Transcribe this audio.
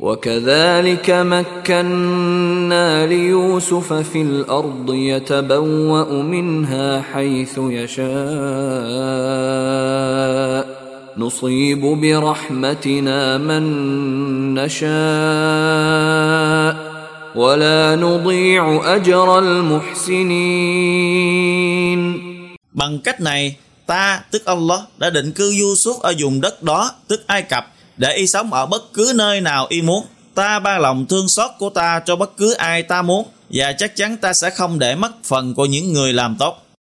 وكذلك مكنا ليوسف في الأرض يتبوأ منها حيث يشاء نصيب برحمتنا من نشاء ولا نضيع أجر المحسنين. Bằng cách này, ta, tức Allah, đã định cư Yusuf ở vùng đất đó, tức Ai Cập, để y sống ở bất cứ nơi nào y muốn. Ta ban lòng thương xót của ta cho bất cứ ai ta muốn, và chắc chắn ta sẽ không để mất phần của những người làm tốt.